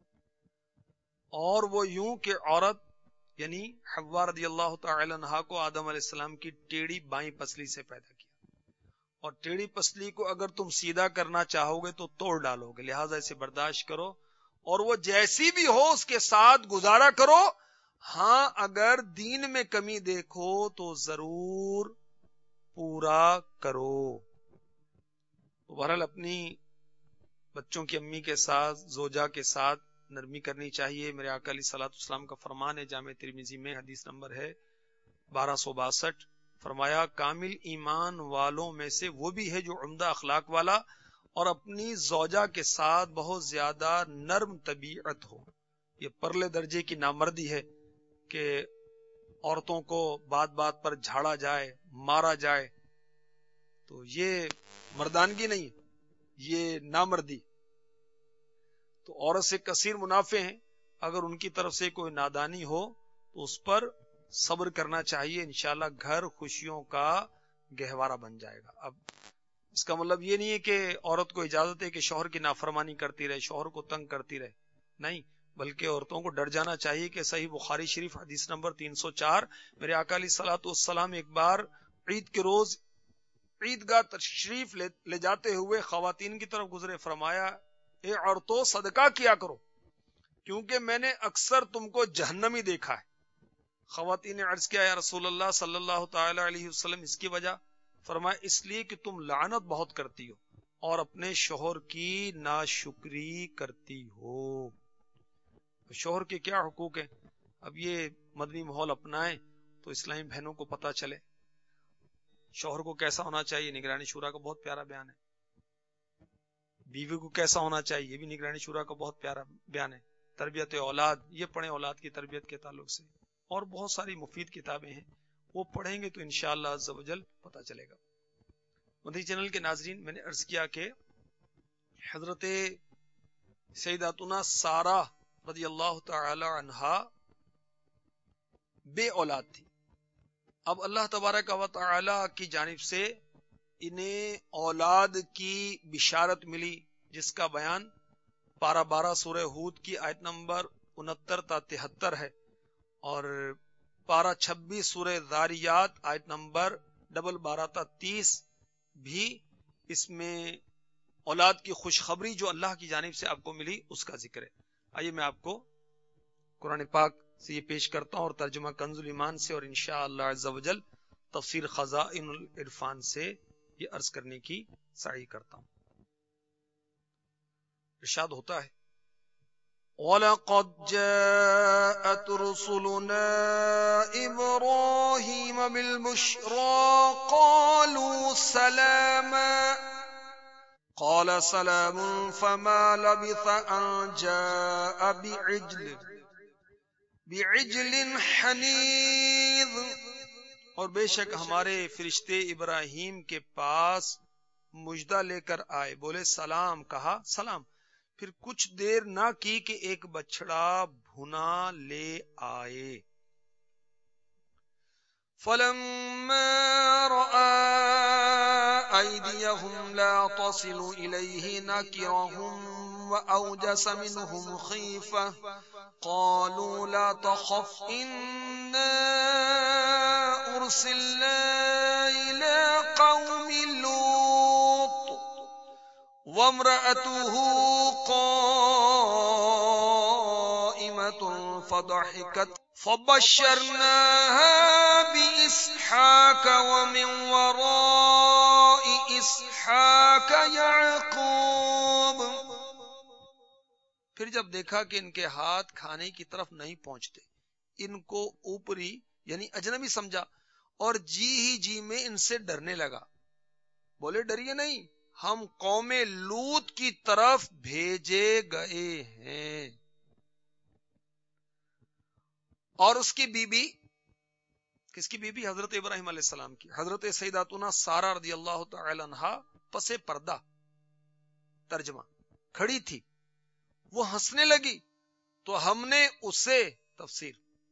اور وہ یوں کہ عورت یعنی حوا رضی اللہ تعالی عنہا کو آدم علیہ السلام کی ٹیڑھی بائیں پسلی سے پیدا کیا، اور ٹیڑھی پسلی کو اگر تم سیدھا کرنا چاہو گے تو توڑ ڈالو گے، لہٰذا اسے برداشت کرو اور وہ جیسی بھی ہو اس کے ساتھ گزارا کرو، ہاں اگر دین میں کمی دیکھو تو ضرور پورا کرو۔ بہرحال اپنی بچوں کی امی کے ساتھ، زوجہ کے ساتھ نرمی کرنی چاہیے۔ میرے آقا علیہ الصلوۃ والسلام کا فرمان ہے، جامع ترمذی میں حدیث نمبر ہے بارہ سو باسٹھ، فرمایا کامل ایمان والوں میں سے وہ بھی ہے جو عمدہ اخلاق والا اور اپنی زوجہ کے ساتھ بہت زیادہ نرم طبیعت ہو۔ یہ پرلے درجے کی نامردی ہے کہ عورتوں کو بات بات پر جھاڑا جائے، مارا جائے، تو یہ مردانگی نہیں، یہ نامردی۔ تو عورت سے کثیر منافع ہیں، اگر ان کی طرف سے کوئی نادانی ہو تو اس پر صبر کرنا چاہیے، انشاءاللہ گھر خوشیوں کا گہوارہ بن جائے گا۔ اب اس کا مطلب یہ نہیں ہے کہ عورت کو اجازت ہے کہ شوہر کی نافرمانی کرتی رہے، شوہر کو تنگ کرتی رہے، نہیں، بلکہ عورتوں کو ڈر جانا چاہیے کہ صحیح بخاری شریف حدیث نمبر تین سو چار، میرے آقا علیہ الصلوۃ والسلام ایک بار عید کے روز عیدگاہ تشریف لے, لے جاتے ہوئے خواتین کی طرف گزرے، فرمایا اے عورتوں صدقہ کیا کرو کیونکہ میں نے اکثر تم کو جہنمی دیکھا ہے۔ خواتین نے عرض کیا یا رسول اللہ صلی اللہ تعالی علیہ وسلم اس کی وجہ؟ فرمایا اس لیے کہ تم لعنت بہت کرتی ہو اور اپنے شوہر کی ناشکری کرتی ہو۔ شوہر کے کیا حقوق ہیں؟ اب یہ مدنی ماحول اپنائیں تو اسلامی بہنوں کو پتہ چلے شوہر کو کیسا ہونا چاہیے۔ نگرانی شورا کا بہت پیارا بیان ہے۔ بیوی کو کیسا ہونا چاہیے، یہ بھی نگرانی شورا کا بہت پیارا بیان ہے۔ تربیت اولاد، یہ پڑھیں اولاد کی تربیت کے تعلق سے، اور بہت ساری مفید کتابیں ہیں، وہ پڑھیں گے تو انشاءاللہ عز و جل پتہ چلے گا۔ مدنی چینل کے ناظرین، میں نے عرض کیا کہ حضرت سیداتنا سارہ رضی اللہ تعالی عنہا بے اولاد تھی۔ اب اللہ تبارک و تعالی کی جانب سے انہیں اولاد کی بشارت ملی، جس کا بیان پارہ بارہ سورہ ہود کی آیت نمبر انہتر تا تہتر ہے، اور پارہ چھبیس سورہ ذاریات آیت نمبر ڈبل بارہ تا تیس بھی اس میں اولاد کی خوشخبری جو اللہ کی جانب سے آپ کو ملی اس کا ذکر ہے۔ آئیے میں آپ کو قرآن پاک سے یہ پیش کرتا ہوں اور ترجمہ کنز الایمان سے اور انشاءاللہ عز و جل تفسیر خزائن العرفان سے یہ عرض کرنے کی سعی کرتا ہوں۔ ارشاد ہوتا ہے وَلَقَدْ جَاءَتْ رُسُلُنَا إِبْرَاهِيمَ بِالْبُشْرَى قَالُوا سَلَامًا قَالَ سَلَامٌ فَمَا لَبِثَ أَن جَاءَ بِعِجْلٍ بِعِجْلٍ حَنِيذٍ، اور بے شک ہمارے فرشتے ابراہیم کے پاس مجدہ لے کر آئے، بولے سلام، کہا سلام، پھر کچھ دیر نہ کی کہ ایک بچڑا بھنا لے آئے۔ فَلَمَّا رَأَىٰ أَيْدِيَهُمْ لَا تَصِلُ إِلَيْهِ نَكِرَهُمْ وَأَوْجَسَ مِنْهُمْ خِيفَةً قَالُوا لَا تَخَفْ إِنَّا أُرْسِلْنَا إِلَىٰ قَوْمِ لُوطٍ وَامْرَأَتُهُ قَائِمَةٌ فَضَحِكَتْ فَبَشَّرْنَاهَا بِإِسْحَاقَ وَمِن وَرَاءِ إِسْحَاقَ يَعْقُوبَ۔ پھر جب دیکھا کہ ان کے ہاتھ کھانے کی طرف نہیں پہنچتے، ان کو اوپری یعنی اجنبی سمجھا اور جی ہی جی میں ان سے ڈرنے لگا، بولے ڈریے نہیں، ہم قوم لوط کی طرف بھیجے گئے ہیں۔ اور اس کی بی بی، کس کی بی بی؟ حضرت ابراہیم علیہ السلام کی، حضرت سیداتنا سارہ رضی اللہ تعالی عنہا پس پردہ، ترجمہ، کھڑی تھی، وہ ہنسنے لگی تو ہم نے اسے، تفسیر،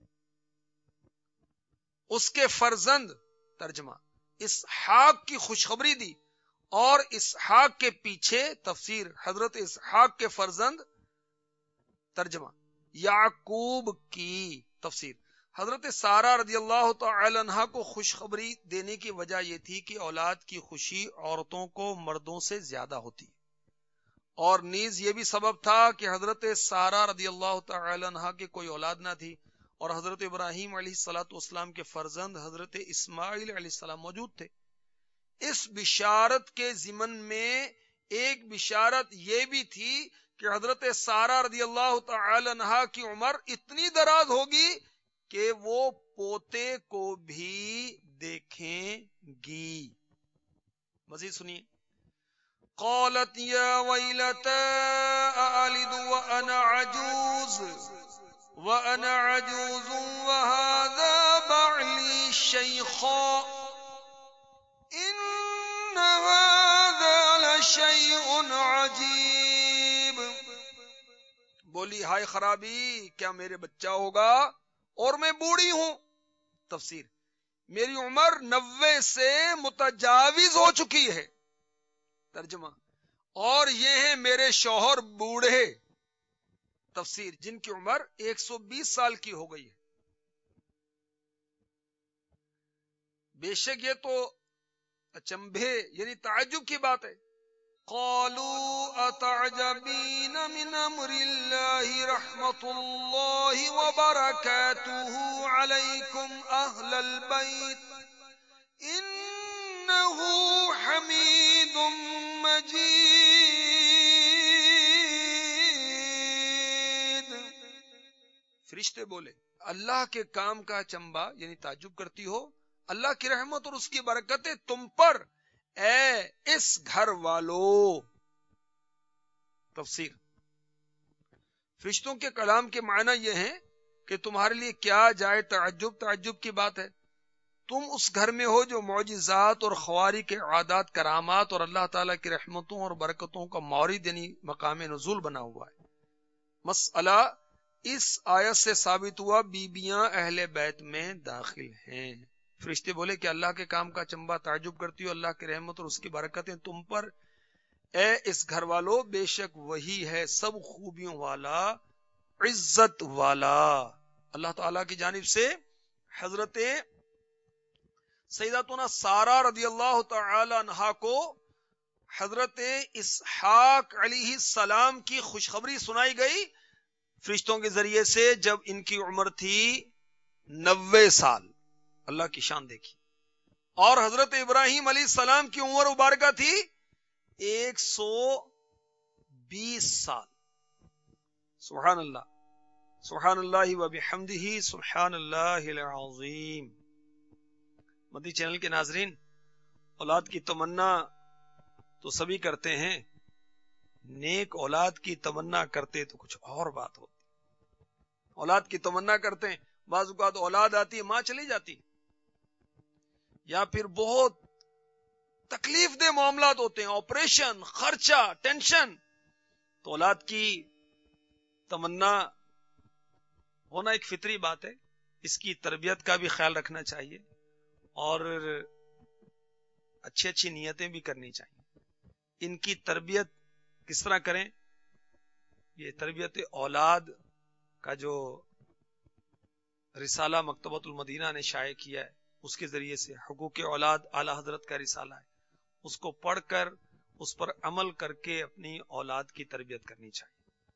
اس کے فرزند، ترجمہ، اسحاق کی خوشخبری دی، اور اسحاق کے پیچھے، تفسیر، حضرت اسحاق کے فرزند، ترجمہ، یعقوب کی، تفسیر۔ حضرت سارہ رضی اللہ تعالی عنہا کو خوشخبری دینے کی وجہ یہ تھی کہ اولاد کی خوشی عورتوں کو مردوں سے زیادہ ہوتی، اور نیز یہ بھی سبب تھا کہ حضرت سارہ رضی اللہ تعالی عنہا کے کوئی اولاد نہ تھی، اور حضرت ابراہیم علیہ الصلوۃ والسلام کے فرزند حضرت اسماعیل علیہ السلام موجود تھے۔ اس بشارت کے ضمن میں ایک بشارت یہ بھی تھی کہ حضرت سارہ رضی اللہ تعالی عنہا کی عمر اتنی دراز ہوگی کہ وہ پوتے کو بھی دیکھیں گی۔ مزید سنیے، قالت یا ویلتا أألد وأنا عجوز وأنا عجوز وهذا بعلی شیخا إن هذا لشيء عجیب، بولی ہائے خرابی، کیا میرے بچہ ہوگا اور میں بوڑھی ہوں؟ تفسیر، میری عمر نوے سے متجاوز ہو چکی ہے، ترجمہ، اور یہ ہیں میرے شوہر بوڑھے، تفسیر، جن کی عمر ایک سو بیس سال کی ہو گئی ہے۔ بے شک یہ تو اچنبھے یعنی تعجب کی بات ہے۔ قالوا اتعجبین من امر اللہ رحمت اللہ وبرکاتہ علیکم اہل البیت انہ حمید مجید۔ فرشتے بولے اللہ کے کام کا چمبا یعنی تعجب کرتی ہو، اللہ کی رحمت اور اس کی برکتیں تم پر اے اس گھر والو۔ تفسیر، فرشتوں کے کلام کے معنی یہ ہیں کہ تمہارے لیے کیا جائے تعجب، تعجب کی بات ہے، تم اس گھر میں ہو جو معجزات اور خوارق عادات، کرامات اور اللہ تعالیٰ کی رحمتوں اور برکتوں کا مورد یعنی مقام نزول بنا ہوا ہے۔ مسئلہ اس آیت سے ثابت ہوا بیبیاں اہل بیت میں داخل ہیں۔ فرشتے بولے کہ اللہ کے کام کا چمبا تعجب کرتی ہو، اللہ کی رحمت اور اس کی برکتیں تم پر اے اس گھر والو، بے شک وہی ہے سب خوبیوں والا، عزت والا۔ اللہ تعالیٰ کی جانب سے حضرت سیداتنا سارہ رضی اللہ تعالی عنہا کو حضرت اسحاق علیہ السلام کی خوشخبری سنائی گئی فرشتوں کے ذریعے سے جب ان کی عمر تھی نوے سال. اللہ کی شان دیکھی. اور حضرت ابراہیم علیہ السلام کی عمر مبارکہ تھی ایک سو بیس سال. سبحان اللہ سبحان اللہ وبحمدہ سبحان اللہ العظیم. مدی چینل کے ناظرین، اولاد کی تمنا تو سبھی کرتے ہیں، نیک اولاد کی تمنا کرتے تو کچھ اور بات ہوتی. اولاد کی تمنا کرتے ہیں، بعض اوقات اولاد آتی ہے ماں چلی جاتی، یا پھر بہت تکلیف دہ معاملات ہوتے ہیں، آپریشن، خرچہ، ٹینشن، تو اولاد کی تمنا ہونا ایک فطری بات ہے. اس کی تربیت کا بھی خیال رکھنا چاہیے اور اچھی اچھی نیتیں بھی کرنی چاہیے. ان کی تربیت کس طرح کریں؟ یہ تربیت اولاد کا جو رسالہ مکتبۃ المدینہ نے شائع کیا ہے، اس کے ذریعے سے حقوق اولاد اعلی حضرت کا رسالہ ہے، اس کو پڑھ کر اس پر عمل کر کے اپنی اولاد کی تربیت کرنی چاہیے.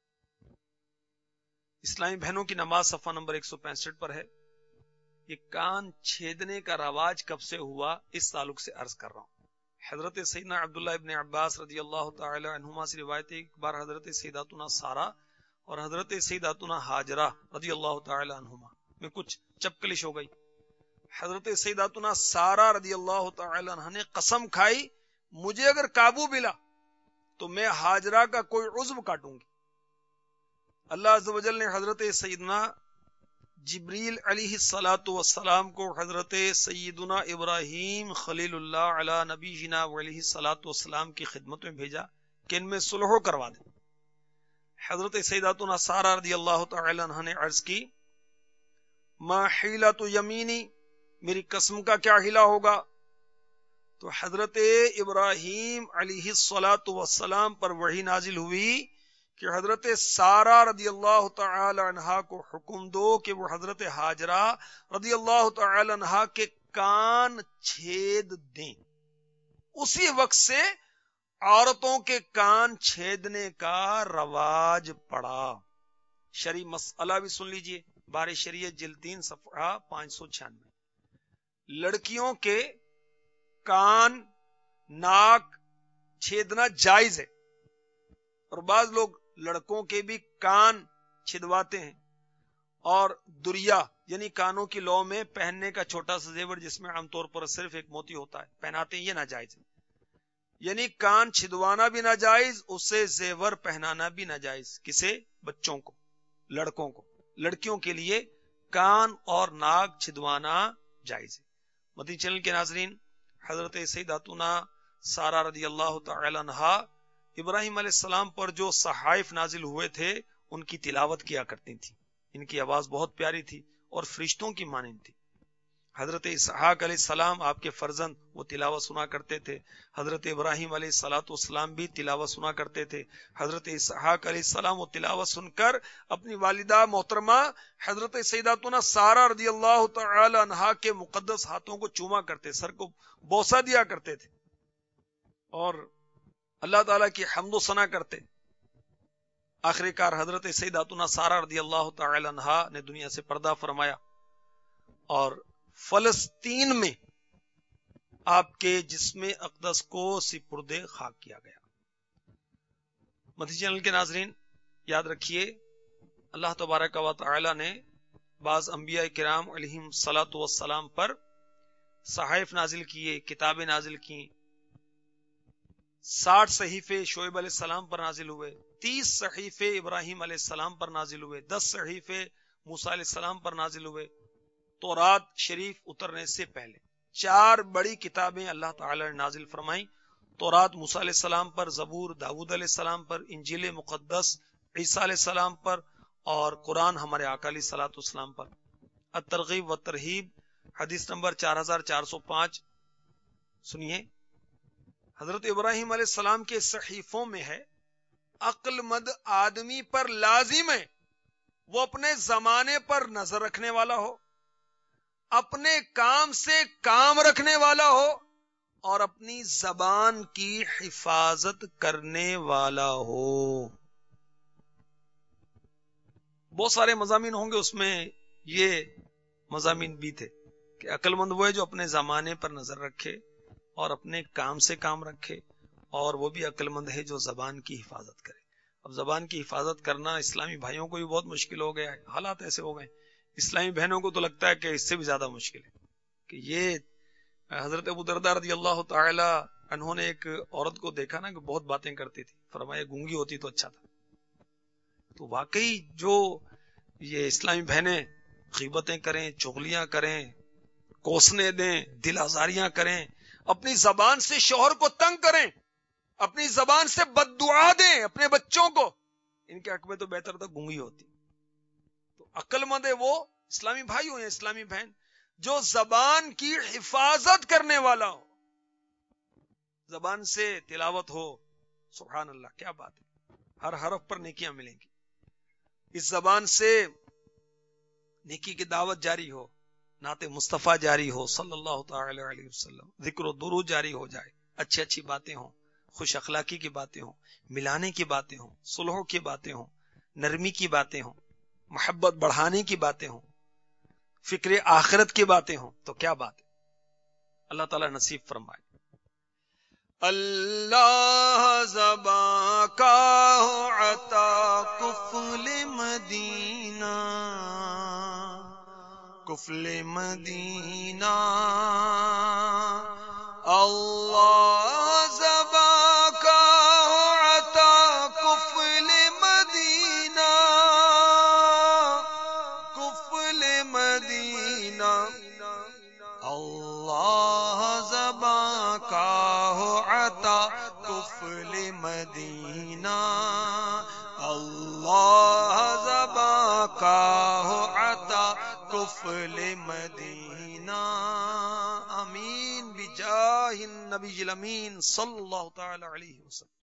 اسلامی بہنوں کی نماز صفحہ نمبر ایک سو پینسٹھ پر ہے. یہ کان چھیدنے کا رواج کب سے ہوا، اس تعلق سے عرض کر رہا ہوں. حضرت سیدنا عبداللہ ابن عباس رضی اللہ تعالی عنہما سے روایت ہے، ایک بار حضرت سیداتنا سارہ اور حضرت سیداتنا ہاجرہ رضی اللہ تعالی عنہما میں کچھ چپکلش ہو گئی. حضرت سیداتنا سارہ رضی اللہ تعالی عنہ نے قسم کھائی، مجھے اگر قابو ملا تو میں ہاجرہ کا کوئی عضو کاٹوں گی. اللہ عز و جل نے حضرت سیدنا جبریل علیہ الصلاۃ والسلام کو حضرت سیدنا ابراہیم خلیل اللہ علی نبینا علیہ الصلاۃ والسلام کی خدمت میں بھیجا کہ ان میں صلح کروا دیں. حضرت سیداتنا سارہ رضی اللہ تعالی عنہ نے عرض کی، ما حیلۃ یمینی، میری قسم کا کیا ہلا ہوگا؟ تو حضرت ابراہیم علیہ الصلاۃ والسلام پر وحی نازل ہوئی کہ حضرت سارہ رضی اللہ تعالی عنہا کو حکم دو کہ وہ حضرت ہاجرہ رضی اللہ تعالی عنہا کے کان چھید دیں. اسی وقت سے عورتوں کے کان چھیدنے کا رواج پڑا. شرعی مسئلہ بھی سن لیجئے، بار شریعت جلد تین صفحہ پانچ سو چھیانوے. لڑکیوں کے کان ناک چھیدنا جائز ہے، اور بعض لوگ لڑکوں کے بھی کان چھدواتے ہیں. اور دریا یعنی کانوں کی لو میں پہننے کا چھوٹا سا زیور جس میں عام طور پر صرف ایک موتی ہوتا ہے پہناتے ہیں، یہ ناجائز ہے. یعنی کان چھدوانا بھی ناجائز، اسے زیور پہنانا بھی ناجائز. کسے؟ بچوں کو، لڑکوں کو. لڑکیوں کے لیے کان اور ناک چھدوانا جائز ہے. مدنی چینل کے ناظرین، حضرت سیداتنا سارہ رضی اللہ تعالی عنہا ابراہیم علیہ السلام پر جو صحائف نازل ہوئے تھے ان کی تلاوت کیا کرتی تھی. ان کی آواز بہت پیاری تھی اور فرشتوں کی مانند تھی. حضرت اسحاق علیہ السلام آپ کے فرزند، وہ تلاوت سنا کرتے تھے. حضرت ابراہیم علیہ الصلاۃ والسلام بھی تلاوت سنا کرتے تھے. حضرت اسحاق علیہ السلام وہ تلاوت سن کر اپنی والدہ محترمہ حضرت سیداتنا سارہ رضی اللہ تعالی عنہا کے مقدس ہاتھوں کو چوما کرتے، سر کو بوسہ دیا کرتے تھے اور اللہ تعالیٰ کی حمد و ثنا کرتے. آخر کار حضرت سیداتنا سارہ رضی اللہ تعالی عنہا نے دنیا سے پردہ فرمایا اور فلسطین میں آپ کے جسم اقدس کو سپرد خاک کیا گیا. مدنی چینل کے ناظرین، یاد رکھیے اللہ تبارک و تعالی نے بعض انبیاء کرام علیہم الصلاۃ والسلام پر صحائف نازل کیے، کتابیں نازل کی. ساٹھ صحیفے شعیب علیہ السلام پر نازل ہوئے، تیس صحیفے ابراہیم علیہ السلام پر نازل ہوئے، دس صحیفے موسیٰ علیہ السلام پر نازل ہوئے. تورات شریف اترنے سے پہلے چار بڑی کتابیں اللہ تعالی نے نازل فرمائیں. تورات موسیٰ علیہ السلام پر، زبور داؤد علیہ السلام پر، انجیل مقدس عیسیٰ علیہ السلام پر، اور قرآن ہمارے آقا علیہ الصلوۃ والسلام پر. الترغیب و ترہیب حدیث نمبر چار ہزار چار سو پانچ سنیے. حضرت ابراہیم علیہ السلام کے صحیفوں میں ہے، عقل مند آدمی پر لازم ہے وہ اپنے زمانے پر نظر رکھنے والا ہو، اپنے کام سے کام رکھنے والا ہو اور اپنی زبان کی حفاظت کرنے والا ہو. بہت سارے مضامین ہوں گے، اس میں یہ مضامین بھی تھے کہ عقل مند وہ ہے جو اپنے زمانے پر نظر رکھے اور اپنے کام سے کام رکھے، اور وہ بھی عقل مند ہے جو زبان کی حفاظت کرے. اب زبان کی حفاظت کرنا اسلامی بھائیوں کو بھی بہت مشکل ہو گیا ہے. حالات ایسے ہو گئے اسلامی بہنوں کو تو لگتا ہے کہ اس سے بھی زیادہ مشکل ہے کہ یہ حضرت ابو درداء رضی اللہ تعالی عنہ نے ایک عورت کو دیکھا نا کہ بہت باتیں کرتی تھی، فرمایا گونگی ہوتی تو اچھا تھا. تو واقعی جو یہ اسلامی بہنیں غیبتیں کریں، چغلیاں کریں، کوسنے دیں، دل آزاریاں کریں، اپنی زبان سے شوہر کو تنگ کریں، اپنی زبان سے بد دعا دیں اپنے بچوں کو، ان کے حق میں تو بہتر تھا گونگی ہوتی. تو عقل مند ہے وہ اسلامی بھائی ہو یا اسلامی بہن جو زبان کی حفاظت کرنے والا ہو. زبان سے تلاوت ہو، سبحان اللہ کیا بات ہے، ہر حرف پر نیکیاں ملیں گی. اس زبان سے نیکی کی دعوت جاری ہو، نعت مصطفیٰ جاری ہو صلی اللہ تعالی علیہ وسلم، ذکر و درود جاری ہو جائے، اچھی اچھی باتیں ہوں، خوش اخلاقی کی باتیں ہوں، ملانے کی باتیں ہوں، صلح کی باتیں ہوں، نرمی کی باتیں ہوں، محبت بڑھانے کی باتیں ہوں، فکر آخرت کی باتیں ہوں، تو کیا بات ہے. اللہ تعالی نصیب فرمائے. اللہ زباں کا ہو عطا کفل مدینہ، کفل مدینہ. اللہ زباں کا ہو عطا کفل مدینہ، کفل مدینہ. اللہ زباں کا ہو عطا کفل مدینہ، اللہ زباں کا ہو عطا کفل مدینہ. آمین بجاہ النبی الامین صلی اللہ تعالی علیہ وسلم.